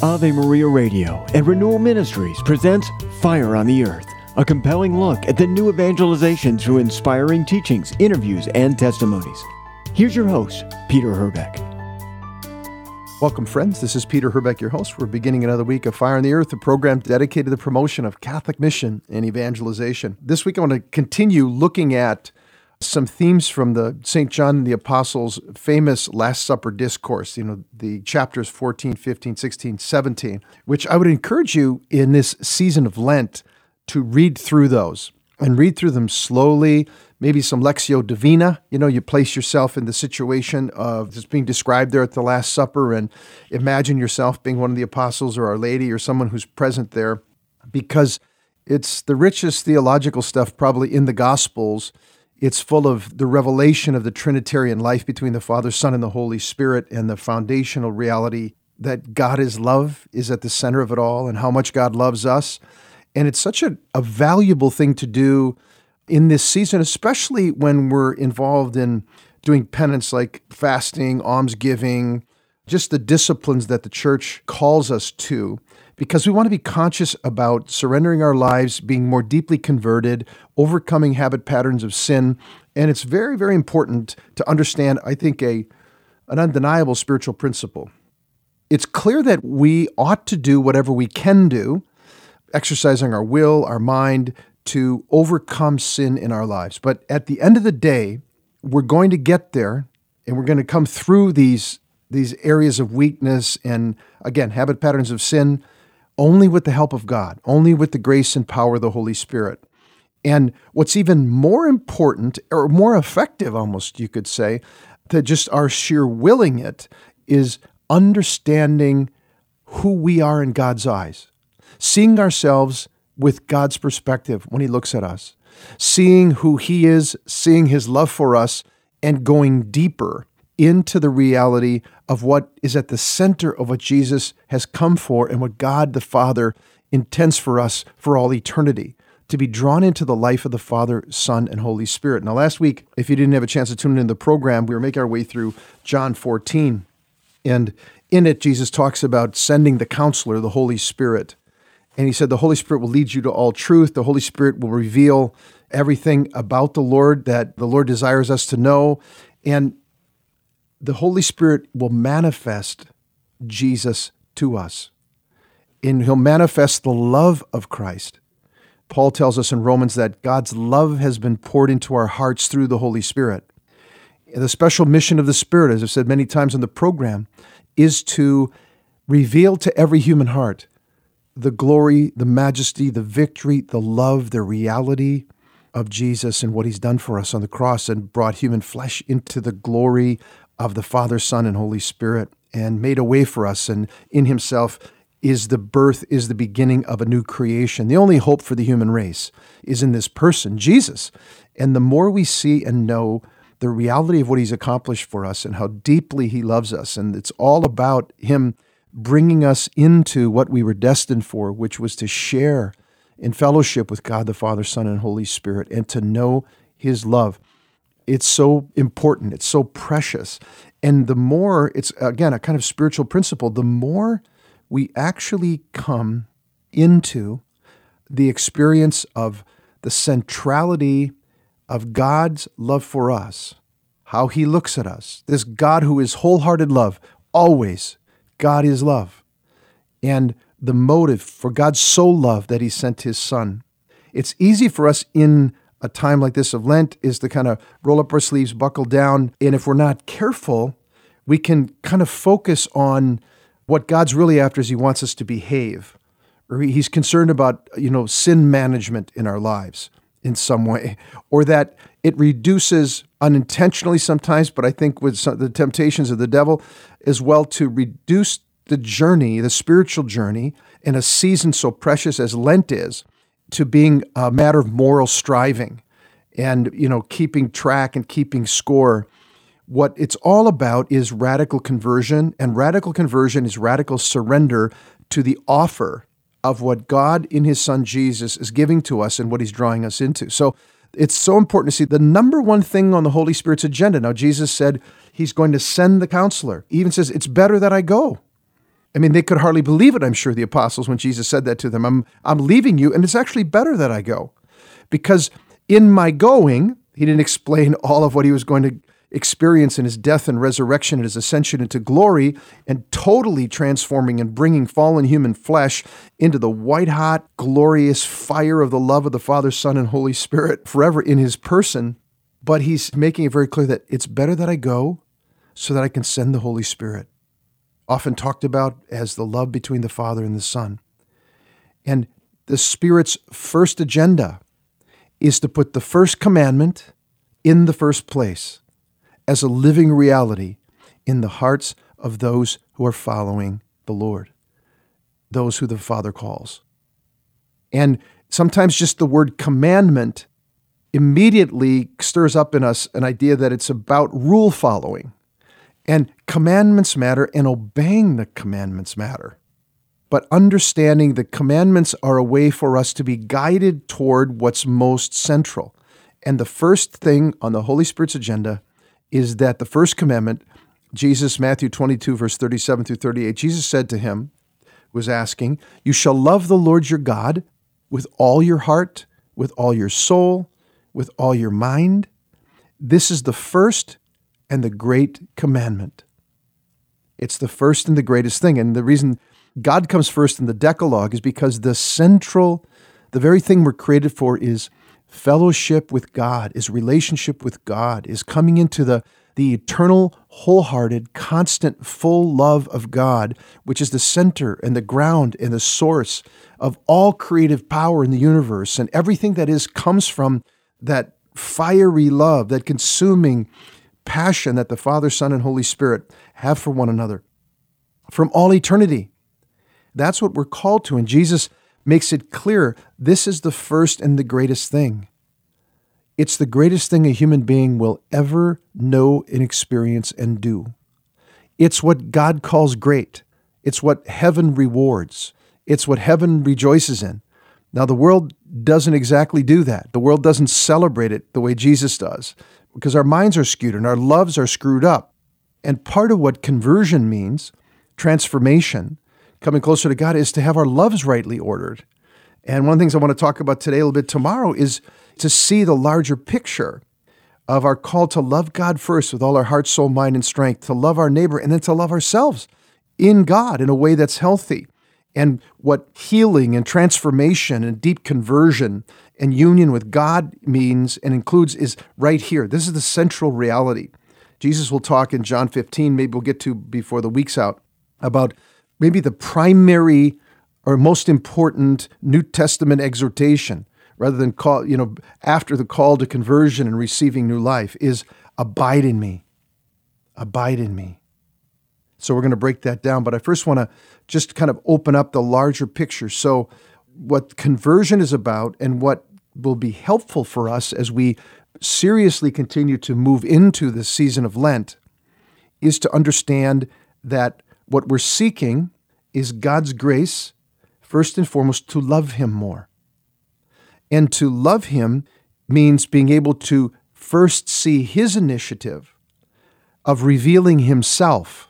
Ave Maria Radio and Renewal Ministries presents Fire on the Earth, a compelling look at the new evangelization through inspiring teachings, interviews, and testimonies. Here's your host, Peter Herbeck. Welcome, friends. This is Peter Herbeck, your host. We're beginning another week of Fire on the Earth, a program dedicated to the promotion of Catholic mission and evangelization. This week, I want to continue looking at some themes from the St. John the Apostle's famous Last Supper discourse, the chapters 14, 15, 16, 17, which I would encourage you in this season of Lent to read through those and read through them slowly, maybe some Lectio Divina. You place yourself in the situation of just being described there at the Last Supper and imagine yourself being one of the apostles or Our Lady or someone who's present there, because it's the richest theological stuff probably in the Gospels. It's full of the revelation of the Trinitarian life between the Father, Son, and the Holy Spirit, and the foundational reality that God is love is at the center of it all, and how much God loves us. And it's such a valuable thing to do in this season, especially when we're involved in doing penance like fasting, almsgiving, just the disciplines that the Church calls us to, because we want to be conscious about surrendering our lives, being more deeply converted, overcoming habit patterns of sin. And it's very, very important to understand, I think, an undeniable spiritual principle. It's clear that we ought to do whatever we can do, exercising our will, our mind, to overcome sin in our lives. But at the end of the day, we're going to get there, and we're going to come through these areas of weakness and, again, habit patterns of sin, only with the help of God, only with the grace and power of the Holy Spirit. And what's even more important, or more effective almost, you could say, to just our sheer willing it, is understanding who we are in God's eyes, seeing ourselves with God's perspective when He looks at us, seeing who He is, seeing His love for us, and going deeper into the reality of what is at the center of what Jesus has come for and what God the Father intends for us for all eternity, to be drawn into the life of the Father, Son, and Holy Spirit. Now, last week, if you didn't have a chance to tune in the program, we were making our way through John 14, and in it, Jesus talks about sending the Counselor, the Holy Spirit. And He said the Holy Spirit will lead you to all truth. The Holy Spirit will reveal everything about the Lord that the Lord desires us to know. And the Holy Spirit will manifest Jesus to us. And He'll manifest the love of Christ. Paul tells us in Romans that God's love has been poured into our hearts through the Holy Spirit. And the special mission of the Spirit, as I've said many times in the program, is to reveal to every human heart the glory, the majesty, the victory, the love, the reality of Jesus and what He's done for us on the cross and brought human flesh into the glory of the Father, Son, and Holy Spirit, and made a way for us, and in Himself is the birth, is the beginning of a new creation. The only hope for the human race is in this person, Jesus. And the more we see and know the reality of what He's accomplished for us and how deeply He loves us, and it's all about Him bringing us into what we were destined for, which was to share in fellowship with God the Father, Son, and Holy Spirit, and to know His love. It's so important. It's so precious. And the more, it's, again, a kind of spiritual principle, the more we actually come into the experience of the centrality of God's love for us, how He looks at us, this God who is wholehearted love, always. God is love. And the motive for God so loved that He sent His Son. It's easy for us in a time like this of Lent is to kind of roll up our sleeves, buckle down, and if we're not careful, we can kind of focus on what God's really after is He wants us to behave, or He's concerned about, sin management in our lives in some way, or that it reduces unintentionally sometimes, but I think with the temptations of the devil as well, to reduce the journey, the spiritual journey, in a season so precious as Lent is, to being a matter of moral striving and, keeping track and keeping score. What it's all about is radical conversion, and radical conversion is radical surrender to the offer of what God in His Son Jesus is giving to us and what He's drawing us into. So it's so important to see the number one thing on the Holy Spirit's agenda. Now, Jesus said He's going to send the Counselor. He even says, it's better that I go. I mean, they could hardly believe it, I'm sure, the apostles, when Jesus said that to them. I'm leaving you, and it's actually better that I go. Because in my going, he didn't explain all of what he was going to experience in his death and resurrection and his ascension into glory, and totally transforming and bringing fallen human flesh into the white-hot, glorious fire of the love of the Father, Son, and Holy Spirit forever in his person. But he's making it very clear that it's better that I go so that I can send the Holy Spirit, often talked about as the love between the Father and the Son. And the Spirit's first agenda is to put the first commandment in the first place as a living reality in the hearts of those who are following the Lord, those who the Father calls. And sometimes just the word commandment immediately stirs up in us an idea that it's about rule following. And commandments matter, and obeying the commandments matter. But understanding the commandments are a way for us to be guided toward what's most central. And the first thing on the Holy Spirit's agenda is that the first commandment, Jesus, Matthew 22, verse 37 through 38, Jesus said to him, was asking, "You shall love the Lord your God with all your heart, with all your soul, with all your mind. This is the first and the great commandment." It's the first and the greatest thing. And the reason God comes first in the Decalogue is because the very thing we're created for is fellowship with God, is relationship with God, is coming into the eternal, wholehearted, constant, full love of God, which is the center and the ground and the source of all creative power in the universe. And everything that is comes from that fiery love, that consuming passion that the Father, Son, and Holy Spirit have for one another from all eternity. That's what we're called to. And Jesus makes it clear this is the first and the greatest thing. It's the greatest thing a human being will ever know and experience and do. It's what God calls great. It's what heaven rewards. It's what heaven rejoices in. Now, the world doesn't exactly do that. The world doesn't celebrate it the way Jesus does, because our minds are skewed and our loves are screwed up. And part of what conversion means, transformation, coming closer to God, is to have our loves rightly ordered. And one of the things I want to talk about today, a little bit tomorrow, is to see the larger picture of our call to love God first with all our heart, soul, mind, and strength, to love our neighbor, and then to love ourselves in God in a way that's healthy. And what healing and transformation and deep conversion and union with God means and includes is right here. This is the central reality. Jesus will talk in John 15, maybe we'll get to before the week's out, about maybe the primary or most important New Testament exhortation, rather than after the call to conversion and receiving new life, is abide in me. Abide in me. So we're going to break that down, but I first want to just kind of open up the larger picture. So what conversion is about and what will be helpful for us as we seriously continue to move into the season of Lent is to understand that what we're seeking is God's grace, first and foremost, to love Him more. And to love Him means being able to first see His initiative of revealing Himself,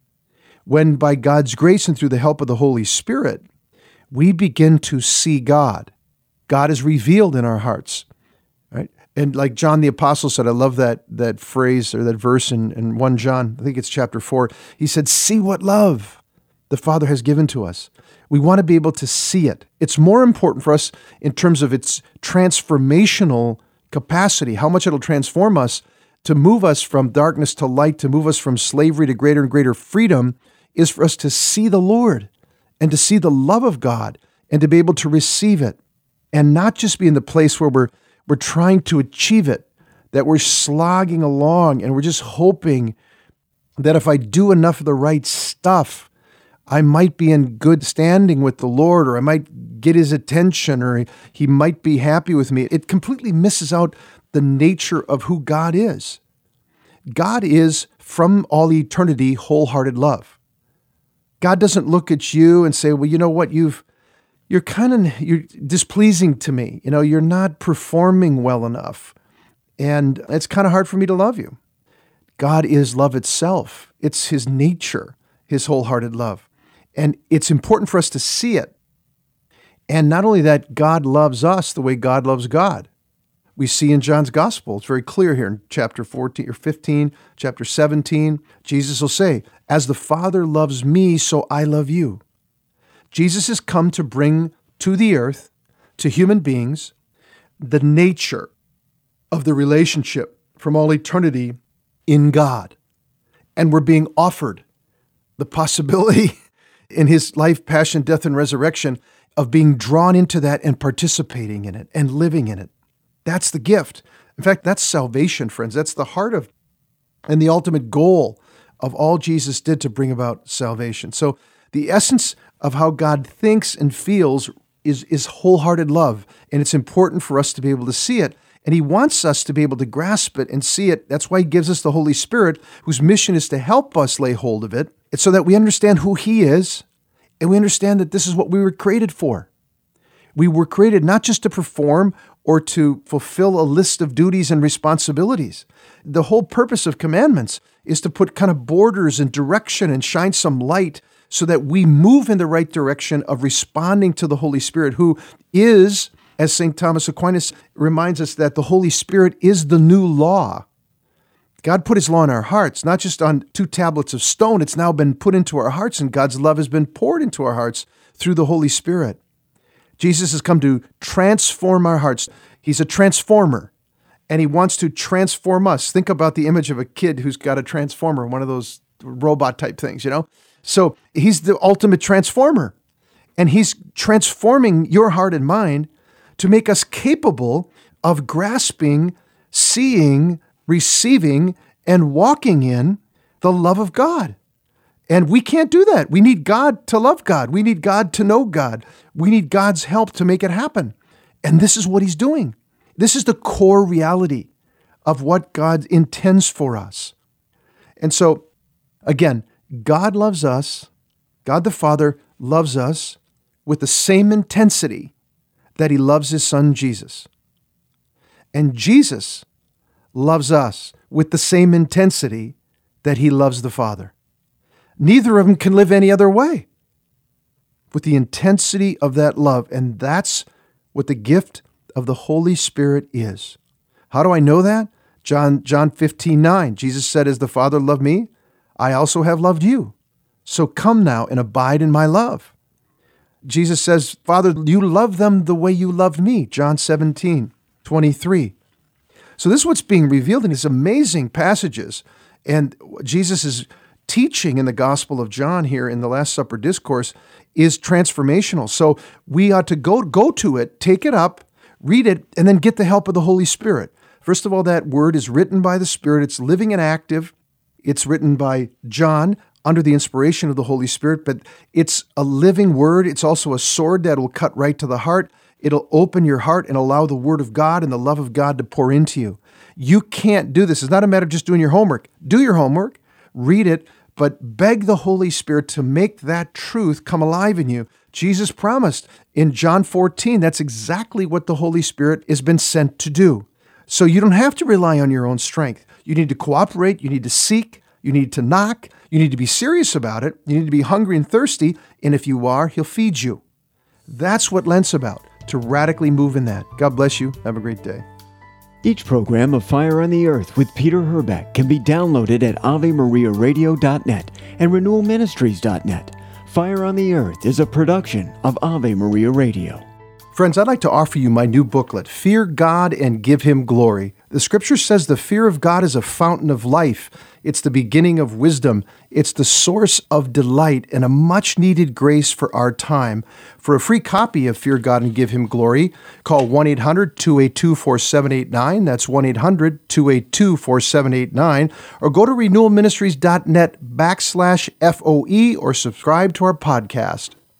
when by God's grace and through the help of the Holy Spirit, we begin to see God. God is revealed in our hearts, right? And like John the Apostle said, I love that phrase or that verse in 1 John, I think it's chapter 4. He said, "See what love the Father has given to us." We want to be able to see it. It's more important for us in terms of its transformational capacity, how much it'll transform us to move us from darkness to light, to move us from slavery to greater and greater freedom, is for us to see the Lord and to see the love of God and to be able to receive it and not just be in the place where we're trying to achieve it, that we're slogging along and we're just hoping that if I do enough of the right stuff, I might be in good standing with the Lord, or I might get His attention, or He might be happy with me. It completely misses out the nature of who God is. God is, from all eternity, wholehearted love. God doesn't look at you and say, well, you know what, you're displeasing to me. You're not performing well enough, and it's kind of hard for me to love you. God is love itself. It's His nature, His wholehearted love. And it's important for us to see it. And not only that, God loves us the way God loves God. We see in John's gospel, it's very clear here in chapter 14 or 15, chapter 17, Jesus will say, "As the Father loves me, so I love you." Jesus has come to bring to the earth, to human beings, the nature of the relationship from all eternity in God. And we're being offered the possibility in his life, passion, death, and resurrection of being drawn into that and participating in it and living in it. That's the gift. In fact, that's salvation, friends. That's the heart of and the ultimate goal of all Jesus did to bring about salvation. So the essence of how God thinks and feels is wholehearted love, and it's important for us to be able to see it. And he wants us to be able to grasp it and see it. That's why he gives us the Holy Spirit, whose mission is to help us lay hold of it. It's so that we understand who he is, and we understand that this is what we were created for. We were created not just to perform or to fulfill a list of duties and responsibilities. The whole purpose of commandments is to put kind of borders and direction and shine some light so that we move in the right direction of responding to the Holy Spirit, who is, as St. Thomas Aquinas reminds us, that the Holy Spirit is the new law. God put his law in our hearts, not just on 2 tablets of stone. It's now been put into our hearts, and God's love has been poured into our hearts through the Holy Spirit. Jesus has come to transform our hearts. He's a transformer, and he wants to transform us. Think about the image of a kid who's got a transformer, one of those robot type things, you know? So he's the ultimate transformer, and he's transforming your heart and mind to make us capable of grasping, seeing, receiving, and walking in the love of God. And we can't do that. We need God to love God. We need God to know God. We need God's help to make it happen. And this is what he's doing. This is the core reality of what God intends for us. And so, again, God loves us. God the Father loves us with the same intensity that he loves his son Jesus. And Jesus loves us with the same intensity that he loves the Father. Neither of them can live any other way. With the intensity of that love, and that's what the gift of the Holy Spirit is. How do I know that? John 15:9, Jesus said, "As the Father loved me, I also have loved you. So come now and abide in my love." Jesus says, "Father, you love them the way you loved me." John 17:23. So this is what's being revealed in these amazing passages. And Jesus is teaching in the Gospel of John here in the Last Supper Discourse is transformational. So we ought to go to it, take it up, read it, and then get the help of the Holy Spirit. First of all, that word is written by the Spirit. It's living and active. It's written by John under the inspiration of the Holy Spirit, but it's a living word. It's also a sword that will cut right to the heart. It'll open your heart and allow the Word of God and the love of God to pour into you. You can't do this. It's not a matter of just doing your homework. Do your homework, read it, but beg the Holy Spirit to make that truth come alive in you. Jesus promised in John 14, that's exactly what the Holy Spirit has been sent to do. So you don't have to rely on your own strength. You need to cooperate. You need to seek. You need to knock. You need to be serious about it. You need to be hungry and thirsty. And if you are, he'll feed you. That's what Lent's about, to radically move in that. God bless you. Have a great day. Each program of Fire on the Earth with Peter Herbeck can be downloaded at AveMariaRadio.net and RenewalMinistries.net. Fire on the Earth is a production of Ave Maria Radio. Friends, I'd like to offer you my new booklet, Fear God and Give Him Glory. The Scripture says the fear of God is a fountain of life. It's the beginning of wisdom. It's the source of delight and a much-needed grace for our time. For a free copy of Fear God and Give Him Glory, call 1-800-282-4789. That's 1-800-282-4789. Or go to renewalministries.net /FOE or subscribe to our podcast.